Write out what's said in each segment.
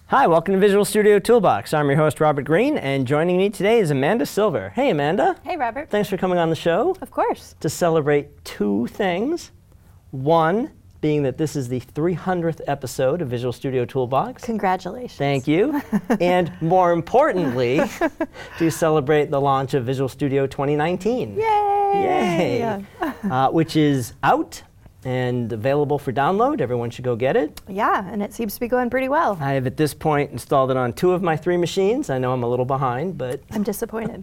Hi, welcome to Visual Studio Toolbox. I'm your host, Robert Green, and joining me today is Amanda Silver. Hey, Amanda. Hey, Robert. Thanks for coming on the show. Of course. To celebrate two things. One being that this is the 300th episode of Visual Studio Toolbox. Congratulations. Thank you. And more importantly, to celebrate the launch of Visual Studio 2019. Yay! Yay! Which is out and available for download. Everyone should go get it. Yeah, and it seems to be going pretty well. I have at this point installed it on 2 of my 3 machines. I know I'm a little behind, but I'm disappointed.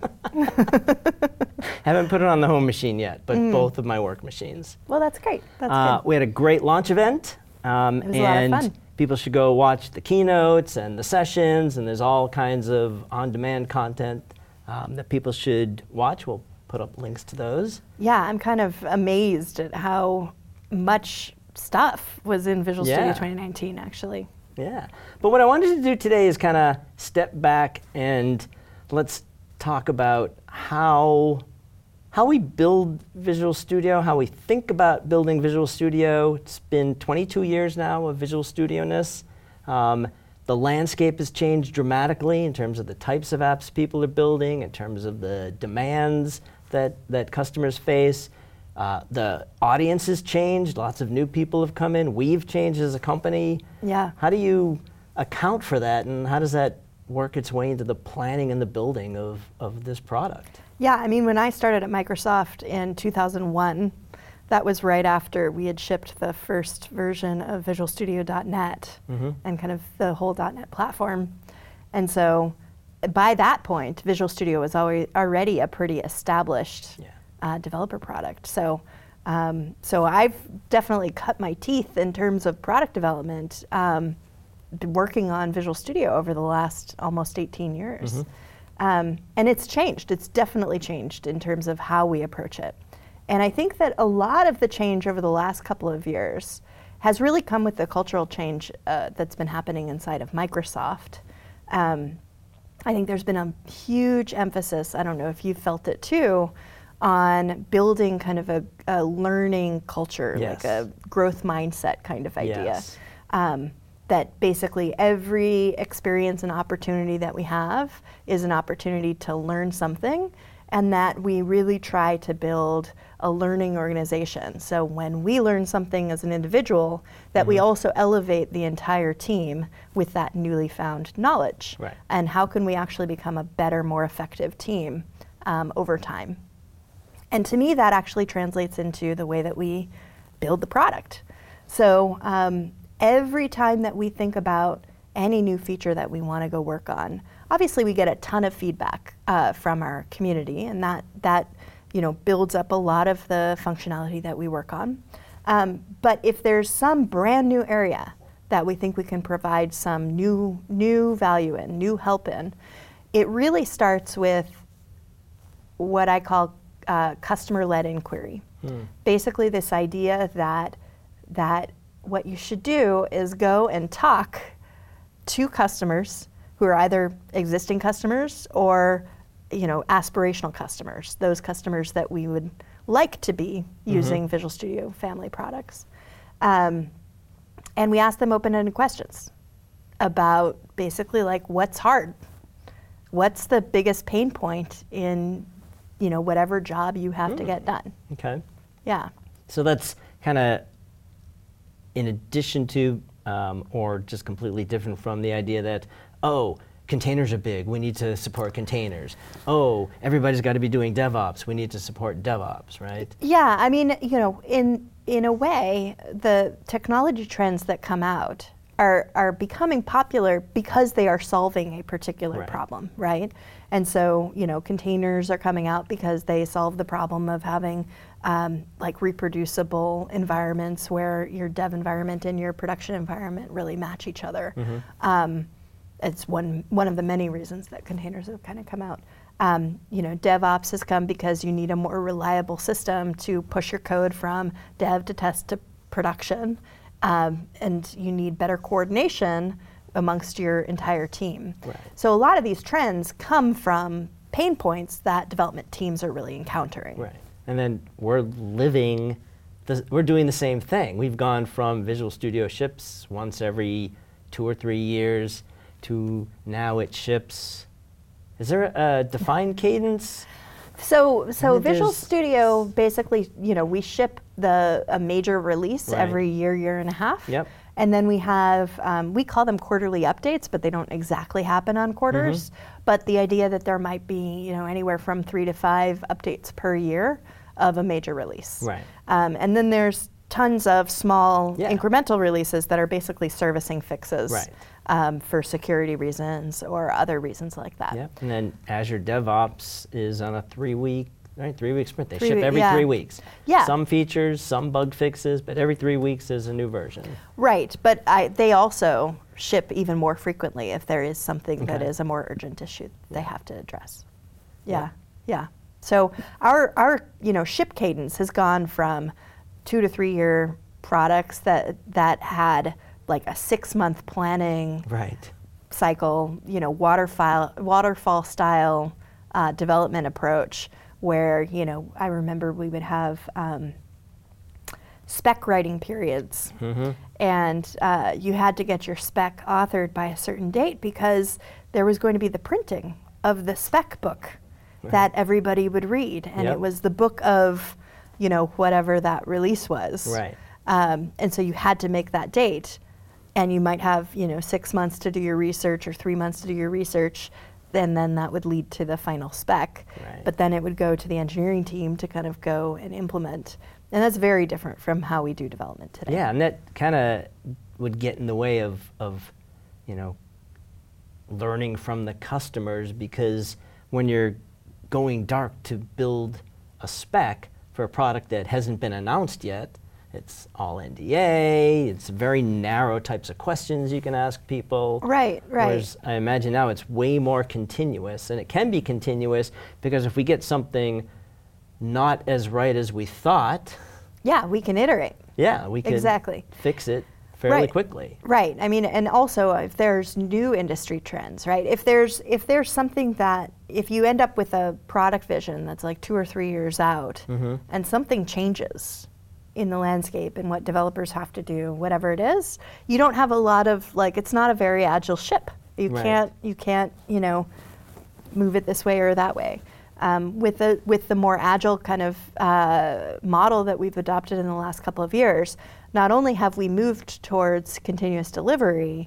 haven't put it on the home machine yet, but both of my work machines. Well, that's great. That's good. We had a great launch event. It was a lot of fun. People should go watch the keynotes and the sessions, and there's all kinds of on-demand content that people should watch. We'll put up links to those. Yeah, I'm kind of amazed at how much stuff was in Visual Studio 2019, actually. Yeah, but what I wanted to do today is kind of step back and let's talk about how we build Visual Studio, how we think about building Visual Studio. It's been 22 years now of Visual Studio-ness. The landscape has changed dramatically in terms of the types of apps people are building, in terms of the demands that customers face. The audience has changed. Lots of new people have come in. We've changed as a company. Yeah. How do you account for that, and how does that work its way into the planning and the building of this product? Yeah, I mean, when I started at Microsoft in 2001, that was right after we had shipped the first version of Visual Studio.net and kind of the whole .net platform. And so by that point, Visual Studio was already a pretty established developer product. So I've definitely cut my teeth in terms of product development, working on Visual Studio over the last almost 18 years. And it's changed. It's definitely changed in terms of how we approach it. And I think that a lot of the change over the last couple of years has really come with the cultural change that's been happening inside of Microsoft. I think there's been a huge emphasis, I don't know if you felt it too, on building kind of a learning culture, like a growth mindset kind of idea. That basically every experience and opportunity that we have is an opportunity to learn something, and that we really try to build a learning organization. So when we learn something as an individual, that we also elevate the entire team with that newly found knowledge. Right. And how can we actually become a better, more effective team over time? And to me, that actually translates into the way that we build the product. So every time that we think about any new feature that we want to go work on, obviously we get a ton of feedback from our community, and that builds up a lot of the functionality that we work on. But if there's some brand new area that we think we can provide some new value in, new help in, it really starts with what I call customer-led inquiry. Basically this idea that what you should do is go and talk to customers who are either existing customers or aspirational customers, those customers that we would like to be using Visual Studio family products. And we ask them open-ended questions about basically like what's hard, what's the biggest pain point in whatever job you have to get done. Okay. Yeah. So that's kind of in addition to, or just completely different from the idea that, containers are big, we need to support containers. Everybody's got to be doing DevOps, we need to support DevOps, right? Yeah, I mean, in a way, the technology trends that come out are becoming popular because they are solving a particular problem, right? And so, containers are coming out because they solve the problem of having like reproducible environments where your dev environment and your production environment really match each other. It's one of the many reasons that containers have kind of come out. DevOps has come because you need a more reliable system to push your code from dev to test to production. And you need better coordination amongst your entire team. Right. So a lot of these trends come from pain points that development teams are really encountering. Right. And then we're doing the same thing. We've gone from Visual Studio ships once every 2 or 3 years to now it ships. Is there a defined cadence? So Visual there's- Studio basically, we ship a major release Right. every year and a half. Yep. And then we have, we call them quarterly updates, but they don't exactly happen on quarters. But the idea that there might be, anywhere from 3 to 5 updates per year of a major release. Right. And then there's tons of small Yeah. incremental releases that are basically servicing fixes. Right. For security reasons or other reasons like that. Yep. And then Azure DevOps is on a 3-week, right? 3-week sprint. They 3 ship week- every yeah. 3 weeks. Yeah. Some features, some bug fixes, but every 3 weeks is a new version. Right, but they also ship even more frequently if there is something that Okay. is a more urgent issue they have to address. Yeah. Yeah. So our ship cadence has gone from 2 to 3 year products that had like a 6-month planning Right. cycle, waterfall style development approach where, I remember we would have spec writing periods. And you had to get your spec authored by a certain date because there was going to be the printing of the spec book that everybody would read. And Yep. it was the book of, whatever that release was. Right. And so you had to make that date. And you might have, 6 months to do your research or 3 months to do your research. And then that would lead to the final spec. Right. But then it would go to the engineering team to kind of go and implement. And that's very different from how we do development today. Yeah, and that kind of would get in the way of learning from the customers, because when you're going dark to build a spec for a product that hasn't been announced yet, it's all NDA, it's very narrow types of questions you can ask people. Right. Whereas I imagine now it's way more continuous, and it can be continuous because if we get something not as right as we thought, Yeah, we can iterate. yeah, we can Exactly. fix it fairly Right. quickly. Right. I mean, and also if there's new industry trends, right? If there's something that, if you end up with a product vision that's like 2 or 3 years out, and something changes in the landscape and what developers have to do, whatever it is, you don't have a lot of, it's not a very agile ship. You Right. can't, move it this way or that way. With the more agile kind of model that we've adopted in the last couple of years, not only have we moved towards continuous delivery,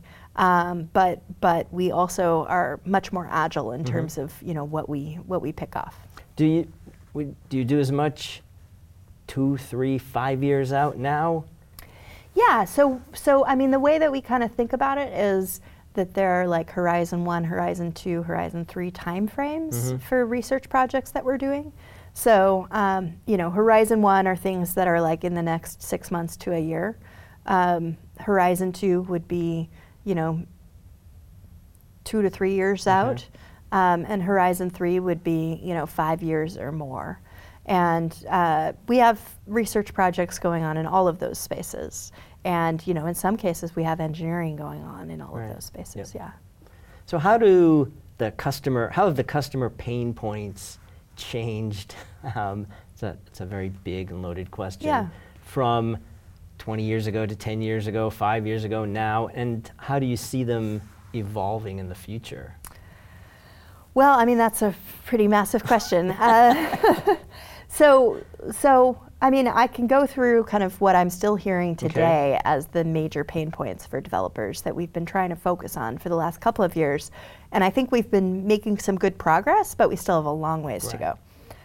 but we also are much more agile in terms of what we pick off. Do you do as much 2, 3, 5 years out now? Yeah. So I mean, the way that we kind of think about it is that there are like Horizon 1, Horizon 2, Horizon 3 timeframes for research projects that we're doing. So, Horizon 1 are things that are like in the next 6 months to a year. Horizon 2 would be, 2 to 3 years out. And Horizon 3 would be, 5 years or more. And we have research projects going on in all of those spaces. And, in some cases, we have engineering going on in all Right. of those spaces, yeah. So how have the customer pain points changed? It's a very big and loaded question. Yeah. From 20 years ago to 10 years ago, 5 years ago now, and how do you see them evolving in the future? Well, I mean, that's a pretty massive question. So, I mean, I can go through kind of what I'm still hearing today as the major pain points for developers that we've been trying to focus on for the last couple of years. And I think we've been making some good progress, but we still have a long ways to go.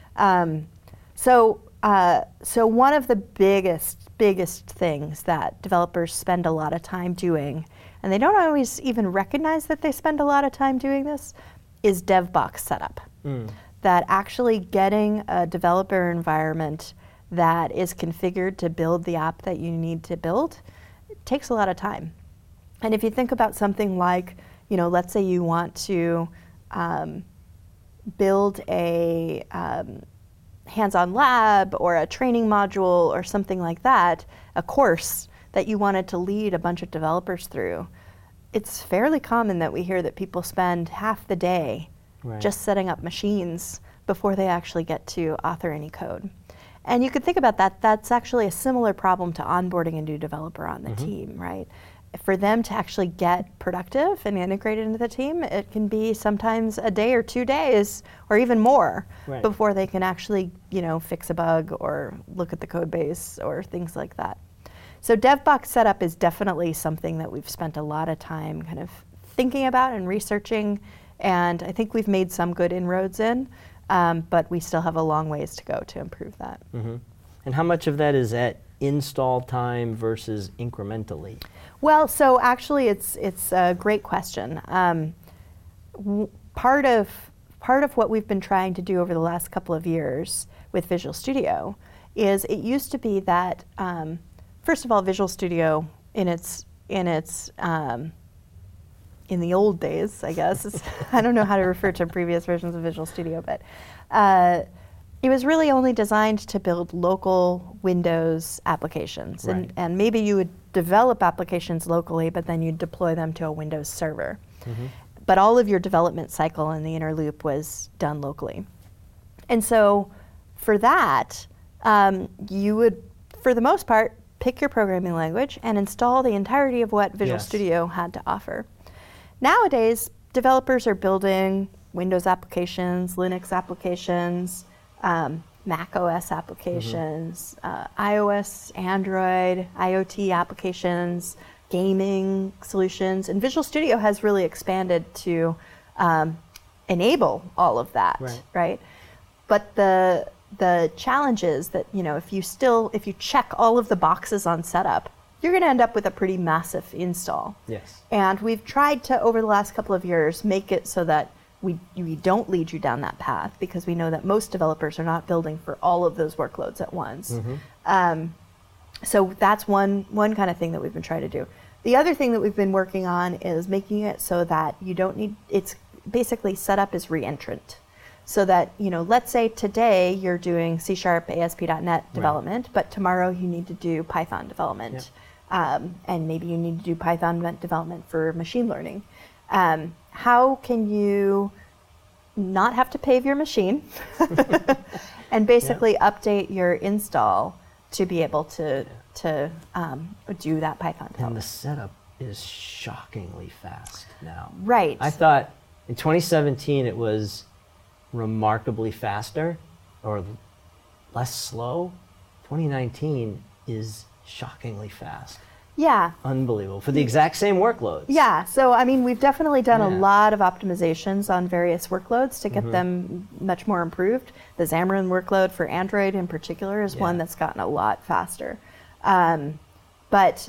So one of the biggest things that developers spend a lot of time doing, and they don't always even recognize that they spend a lot of time doing this, is DevBox setup. That actually getting a developer environment that is configured to build the app that you need to build, it takes a lot of time. And if you think about something like, let's say you want to build a hands-on lab or a training module or something like that, a course that you wanted to lead a bunch of developers through, it's fairly common that we hear that people spend half the day just setting up machines before they actually get to author any code. And you could think about that, that's actually a similar problem to onboarding a new developer on the team, right? for them to actually get productive and integrated into the team, it can be sometimes a day or 2 days or even more before they can actually, fix a bug or look at the code base or things like that. So DevBox setup is definitely something that we've spent a lot of time kind of thinking about and researching, and I think we've made some good inroads in, but we still have a long ways to go to improve that. Mm-hmm. And how much of that is at install time versus incrementally? Well, so actually it's a great question. Part of what we've been trying to do over the last couple of years with Visual Studio is it used to be that, first of all, Visual Studio in the old days, I guess, I don't know how to refer to previous versions of Visual Studio, but it was really only designed to build local Windows applications. Right. And maybe you would develop applications locally, but then you'd deploy them to a Windows server. Mm-hmm. But all of your development cycle in the inner loop was done locally. And so for that, you would, for the most part, pick your programming language and install the entirety of what Visual Studio had to offer. Nowadays, developers are building Windows applications, Linux applications, Mac OS applications, iOS, Android, IoT applications, gaming solutions, and Visual Studio has really expanded to enable all of that, right? But the challenge is that, if you check all of the boxes on setup, you're going to end up with a pretty massive install. Yes. And we've tried to, over the last couple of years, make it so that we don't lead you down that path, because we know that most developers are not building for all of those workloads at once. Mm-hmm. So that's one kind of thing that we've been trying to do. The other thing that we've been working on is making it so that you don't need, it's basically set up as reentrant. So that, let's say today you're doing C# ASP.NET development, but tomorrow you need to do Python development. Yep. And maybe you need to do Python development for machine learning. How can you not have to pave your machine and basically update your install to be able to do that Python development? And the setup is shockingly fast now. Right. I thought in 2017 it was remarkably faster or less slow. 2019 is shockingly fast. Yeah. Unbelievable. For the exact same workloads. Yeah. So, we've definitely done a lot of optimizations on various workloads to get them much more improved. The Xamarin workload for Android in particular is one that's gotten a lot faster. But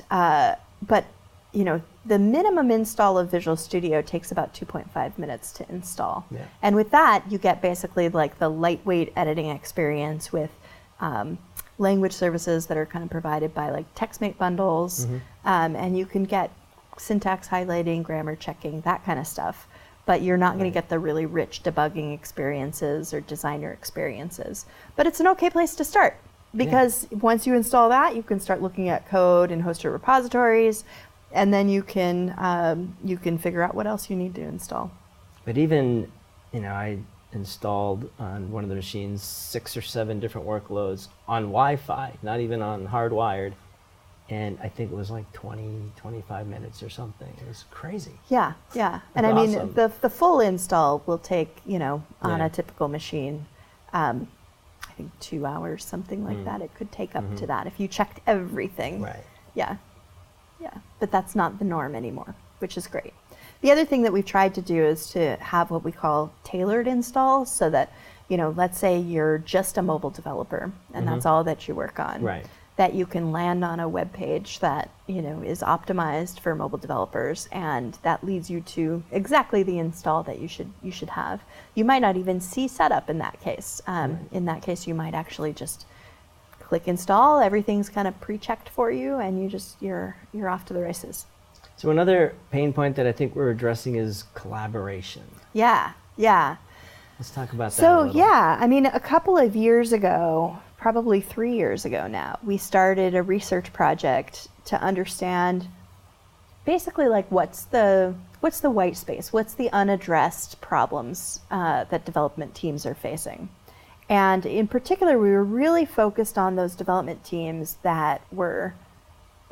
the minimum install of Visual Studio takes about 2.5 minutes to install. Yeah. And with that, you get basically like the lightweight editing experience with language services that are kind of provided by like TextMate bundles, and you can get syntax highlighting, grammar checking, that kind of stuff. But you're not going to get the really rich debugging experiences or designer experiences. But it's an okay place to start, because once you install that, you can start looking at code and hosted repositories, and then you can figure out what else you need to install. But even, I installed on one of the machines 6 or 7 different workloads on Wi-Fi, not even on hardwired, and I think it was like 20-25 minutes or something. It was crazy. Yeah. And awesome. The full install will take, on a typical machine, I think 2 hours, something like that. It could take up to that if you checked everything. Right. Yeah. But that's not the norm anymore, which is great. The other thing that we've tried to do is to have what we call tailored installs, so that, let's say you're just a mobile developer and that's all that you work on. Right. That you can land on a web page that, is optimized for mobile developers, and that leads you to exactly the install that you should have. You might not even see setup in that case. In that case, you might actually just click install, everything's kind of pre-checked for you, and you're off to the races. So another pain point that I think we're addressing is collaboration. Yeah. Let's talk about that a little. A couple of years ago, probably 3 years ago now, we started a research project to understand basically like what's the white space, what's the unaddressed problems that development teams are facing. And in particular, we were really focused on those development teams that were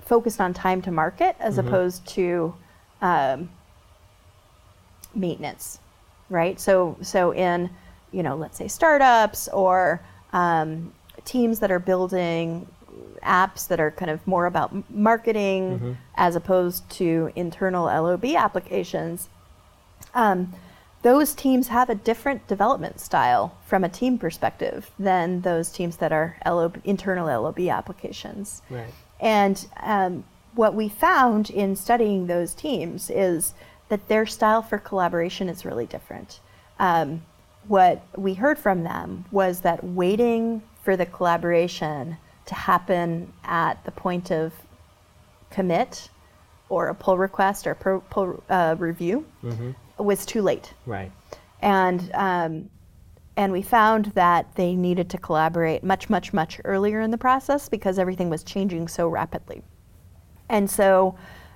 focused on time to market as opposed to maintenance, right? So in, let's say startups or teams that are building apps that are kind of more about marketing as opposed to internal LOB applications, those teams have a different development style from a team perspective than those teams that are internal LOB applications. Right. And what we found in studying those teams is that their style for collaboration is really different. What we heard from them was that waiting for the collaboration to happen at the point of commit or a pull request or pull review was too late. Right. And we found that they needed to collaborate much, much, much earlier in the process because everything was changing so rapidly. And so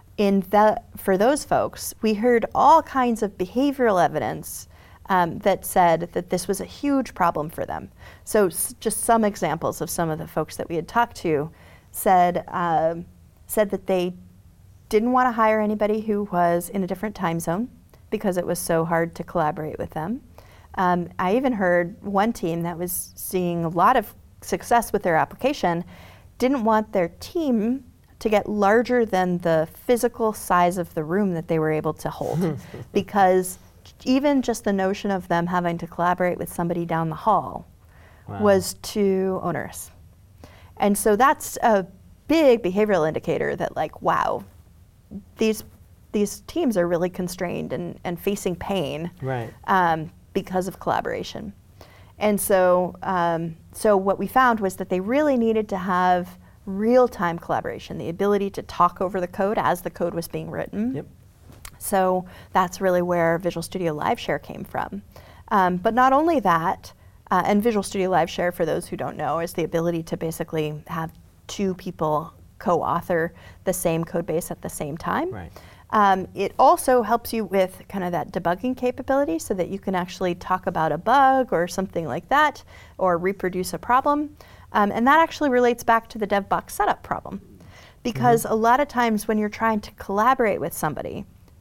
for those folks, we heard all kinds of behavioral evidence that said that this was a huge problem for them. So just some examples of some of the folks that we had talked to said that they didn't want to hire anybody who was in a different time zone because it was so hard to collaborate with them. I even heard one team that was seeing a lot of success with their application didn't want their team to get larger than the physical size of the room that they were able to hold because even just the notion of them having to collaborate with somebody down the hall was too onerous. And so that's a big behavioral indicator that, like, wow, these teams are really constrained and facing pain because of collaboration. And so what we found was that they really needed to have real-time collaboration, the ability to talk over the code as the code was being written. Yep. So that's really where Visual Studio LiveShare came from. But not only that, and Visual Studio LiveShare, for those who don't know, is the ability to basically have two people co-author the same code base at the same time. Right. It also helps you with kind of that debugging capability so that you can actually talk about a bug or something like that, or reproduce a problem. And that actually relates back to the DevBox setup problem. Because a lot of times when you're trying to collaborate with somebody,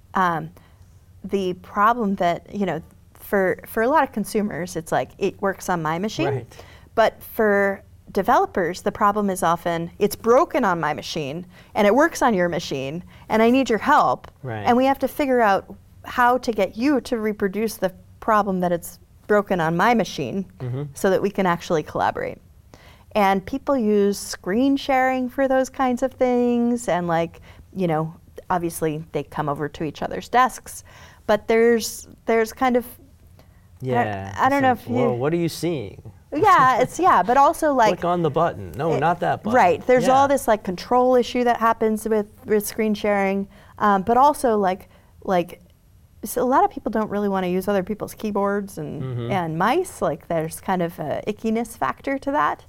the problem that, for a lot of consumers, it's like, it works on my machine. Right. But for developers, the problem is often, it's broken on my machine, and it works on your machine, and I need your help. Right. And we have to figure out how to get you to reproduce the problem that it's broken on my machine so that we can actually collaborate. And people use screen sharing for those kinds of things, and obviously they come over to each other's desks, but there's kind of, I don't know if you... Whoa, what are you seeing? But also like... Click on the button. No, not that button. Right, there's all this like control issue that happens with screen sharing, but also so a lot of people don't really want to use other people's keyboards and mice, like there's kind of a ickiness factor to that.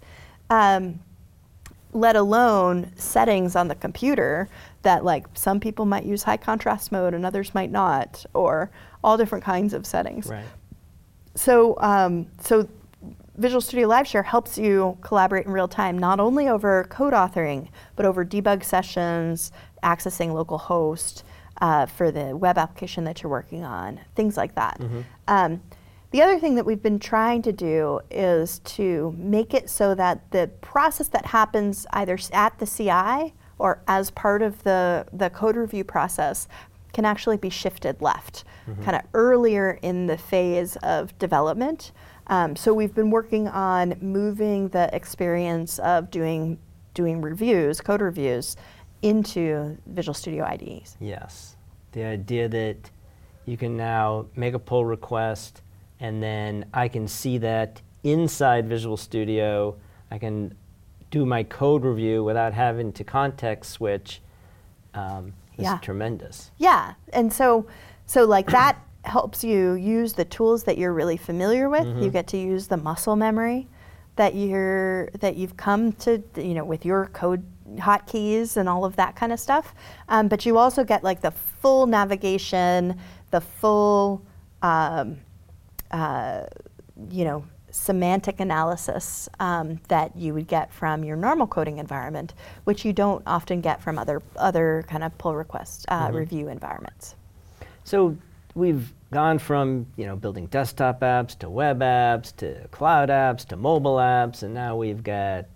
Let alone settings on the computer that like some people might use high contrast mode and others might not, or all different kinds of settings. Right. So Visual Studio LiveShare helps you collaborate in real time, not only over code authoring, but over debug sessions, accessing local host for the web application that you're working on, things like that. The other thing that we've been trying to do is to make it so that the process that happens either at the CI or as part of the code review process can actually be shifted left, kind of earlier in the phase of development. So we've been working on moving the experience of doing reviews, code reviews, into Visual Studio IDEs. Yes. The idea that you can now make a pull request, and then I can see that inside Visual Studio. I can do my code review without having to context switch. Is tremendous. Yeah, and so like that helps you use the tools that you're really familiar with. You get to use the muscle memory that you've come to, with your code hotkeys and all of that kind of stuff. But you also get like the full navigation, the full semantic analysis that you would get from your normal coding environment, which you don't often get from other kind of pull request review environments. So we've gone from building desktop apps to web apps to cloud apps to mobile apps, and now we've got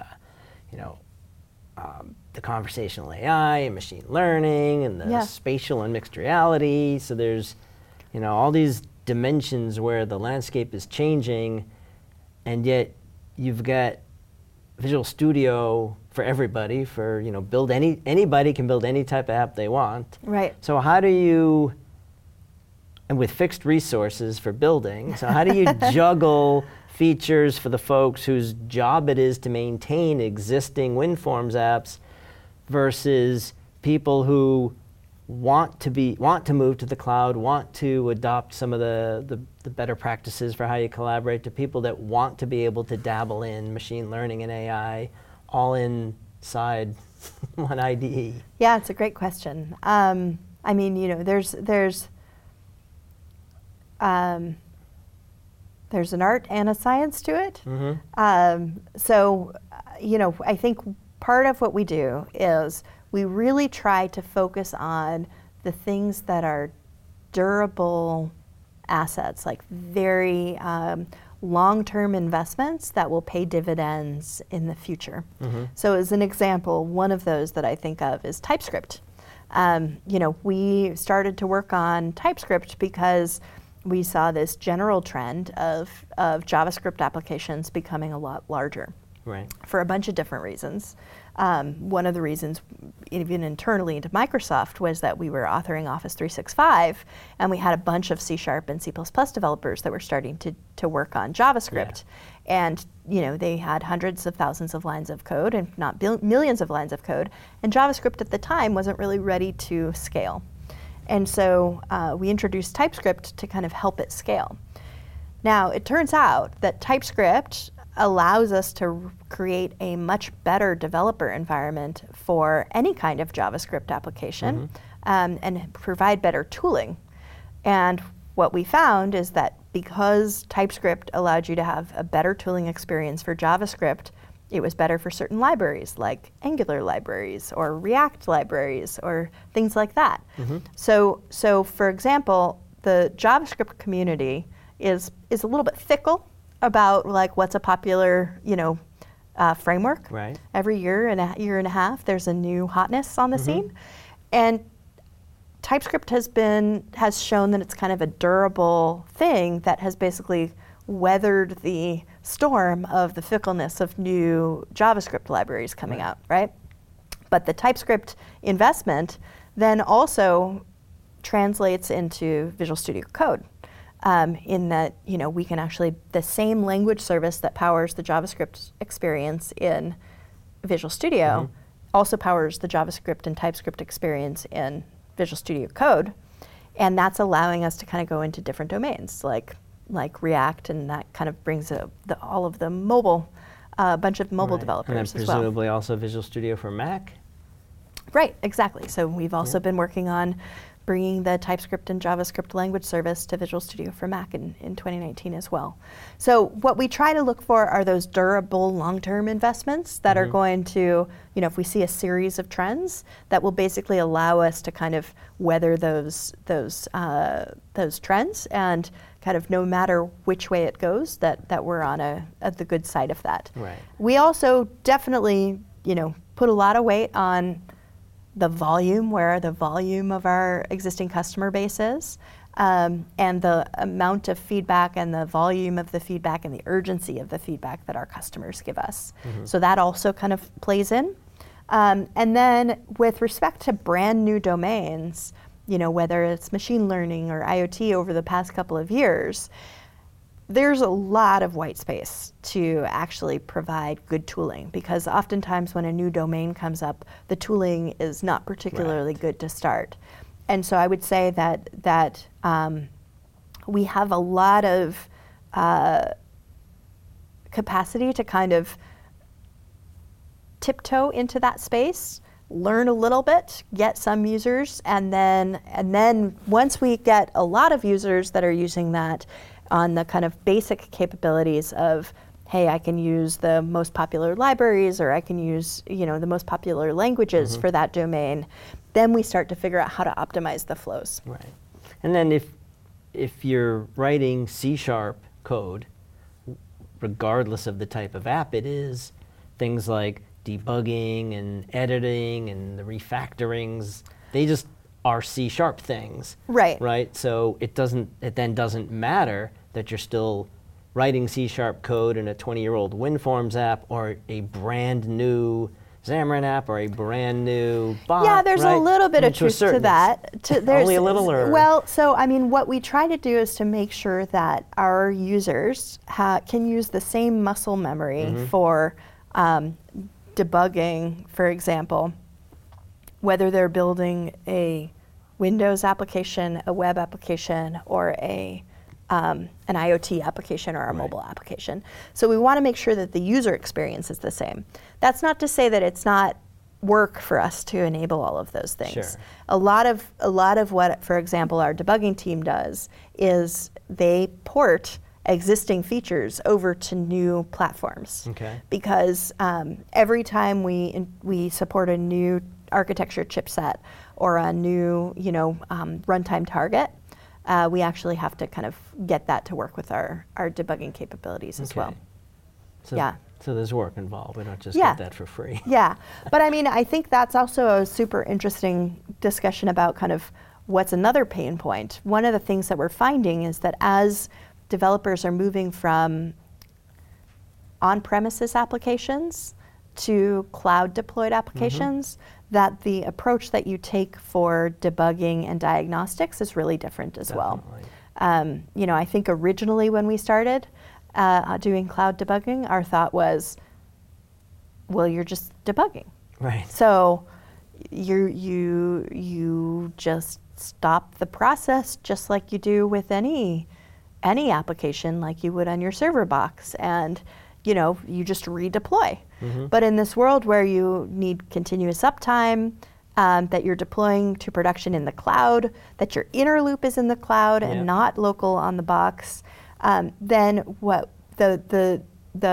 the conversational AI and machine learning and the spatial and mixed reality. So there's all these dimensions where the landscape is changing, and yet you've got Visual Studio for everybody. For anybody can build any type of app they want. Right. So how do you, and with fixed resources for building, so how do you juggle features for the folks whose job it is to maintain existing WinForms apps versus people who want to move to the cloud, want to adopt some of the better practices for how you collaborate, to people that want to be able to dabble in machine learning and AI all inside one IDE? Yeah, it's a great question. I mean, there's an art and a science to it. So, I think part of what we do is we really try to focus on the things that are durable assets, like very long-term investments that will pay dividends in the future. So as an example, one of those that I think of is TypeScript. We started to work on TypeScript because we saw this general trend of JavaScript applications becoming a lot larger. Right. For a bunch of different reasons. One of the reasons, even internally into Microsoft, was that we were authoring Office 365, and we had a bunch of C# and C++ developers that were starting to work on JavaScript. Yeah. And they had hundreds of thousands of lines of code, and not millions of lines of code, and JavaScript at the time wasn't really ready to scale. And so we introduced TypeScript to kind of help it scale. Now, it turns out that TypeScript allows us to create a much better developer environment for any kind of JavaScript application and provide better tooling. And what we found is that because TypeScript allowed you to have a better tooling experience for JavaScript, it was better for certain libraries like Angular libraries or React libraries or things like that. So for example, the JavaScript community is a little bit fickle about like what's a popular framework. Right. Every year and a half, there's a new hotness on the scene, and TypeScript has shown that it's kind of a durable thing that has basically weathered the storm of the fickleness of new JavaScript libraries coming out, right? But the TypeScript investment then also translates into Visual Studio Code. In that, we can actually, the same language service that powers the JavaScript experience in Visual Studio also powers the JavaScript and TypeScript experience in Visual Studio Code. And that's allowing us to kind of go into different domains like React, and that kind of brings all of the mobile, a bunch of mobile developers as well. And then presumably also Visual Studio for Mac? Right, exactly. So we've also been working on bringing the TypeScript and JavaScript language service to Visual Studio for Mac in 2019 as well. So what we try to look for are those durable long-term investments that are going to, if we see a series of trends, that will basically allow us to kind of weather those trends, and kind of no matter which way it goes, that we're on the good side of that. Right. We also definitely, put a lot of weight on the volume, where the volume of our existing customer base is, and the amount of feedback and the volume of the feedback and the urgency of the feedback that our customers give us. So that also kind of plays in. And then with respect to brand new domains, whether it's machine learning or IoT over the past couple of years, there's a lot of white space to actually provide good tooling, because oftentimes when a new domain comes up, the tooling is not particularly good to start. And so I would say that we have a lot of capacity to kind of tiptoe into that space, learn a little bit, get some users, and then once we get a lot of users that are using that, on the kind of basic capabilities of, hey, I can use the most popular libraries, or I can use, you know, the most popular languages for that domain, then we start to figure out how to optimize the flows. Right. And then if you're writing C# code, regardless of the type of app it is, things like debugging and editing and the refactorings, they just are C# things. Right. Right? So it then doesn't matter that you're still writing C# code in a 20-year-old WinForms app or a brand new Xamarin app or a brand new bot. Yeah, there's right? a little bit of truth to that. Only a little, or? Well, so I mean, what we try to do is to make sure that our users can use the same muscle memory for debugging, for example, whether they're building a Windows application, a web application, or an IoT application or a mobile application. So we want to make sure that the user experience is the same. That's not to say that it's not work for us to enable all of those things. Sure. A lot of what, for example, our debugging team does is they port existing features over to new platforms. Okay. Because every time we support a new architecture chipset or a new, runtime target, we actually have to kind of get that to work with our debugging capabilities as well. So, yeah. So there's work involved. We don't just get that for free. Yeah, but I mean, I think that's also a super interesting discussion about kind of what's another pain point. One of the things that we're finding is that as developers are moving from on-premises applications to cloud deployed applications, that the approach that you take for debugging and diagnostics is really different as well. I think originally when we started doing cloud debugging, our thought was, well, you're just debugging. Right. So you just stop the process just like you do with any application, like you would on your server box, and you just redeploy. But in this world where you need continuous uptime, that you're deploying to production in the cloud, that your inner loop is in the cloud and not local on the box, then what the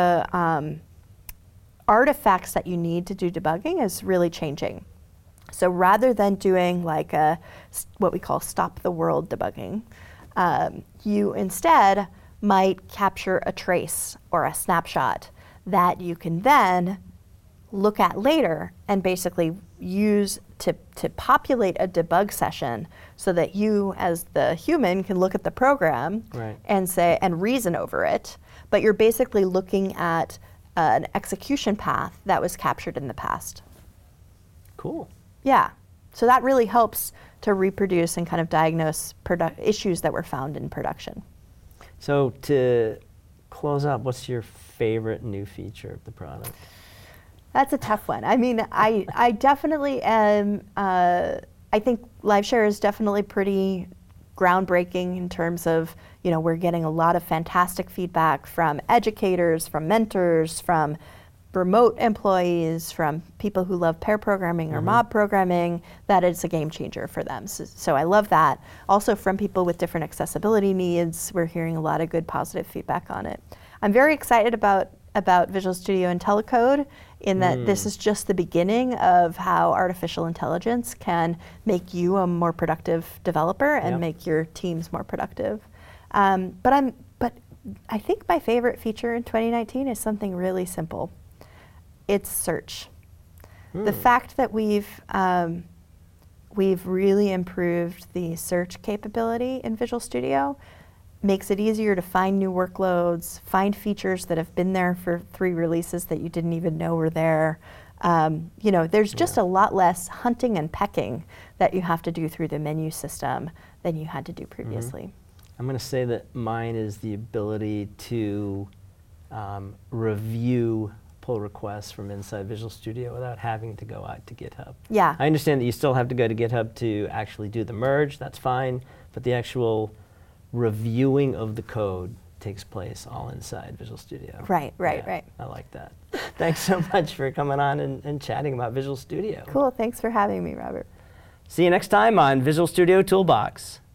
artifacts that you need to do debugging is really changing. So rather than doing like what we call stop the world debugging, you instead might capture a trace or a snapshot that you can then look at later and basically use to populate a debug session so that you as the human can look at the program and say and reason over it, but you're basically looking at an execution path that was captured in the past. Cool. Yeah, so that really helps to reproduce and kind of diagnose issues that were found in production. So to close up, what's your favorite new feature of the product? That's a tough one. I mean, I definitely am, I think LiveShare is definitely pretty groundbreaking in terms of, we're getting a lot of fantastic feedback from educators, from mentors, from remote employees, from people who love pair programming or mob programming, that it's a game changer for them. So I love that. Also from people with different accessibility needs, we're hearing a lot of good positive feedback on it. I'm very excited about Visual Studio IntelliCode in that this is just the beginning of how artificial intelligence can make you a more productive developer and make your teams more productive. But I think my favorite feature in 2019 is something really simple. It's search. The fact that we've really improved the search capability in Visual Studio makes it easier to find new workloads, find features that have been there for 3 releases that you didn't even know were there. There's just a lot less hunting and pecking that you have to do through the menu system than you had to do previously. I'm going to say that mine is the ability to review pull requests from inside Visual Studio without having to go out to GitHub. Yeah. I understand that you still have to go to GitHub to actually do the merge, that's fine, but the actual reviewing of the code takes place all inside Visual Studio. Right. I like that. Thanks so much for coming on and chatting about Visual Studio. Cool, thanks for having me, Robert. See you next time on Visual Studio Toolbox.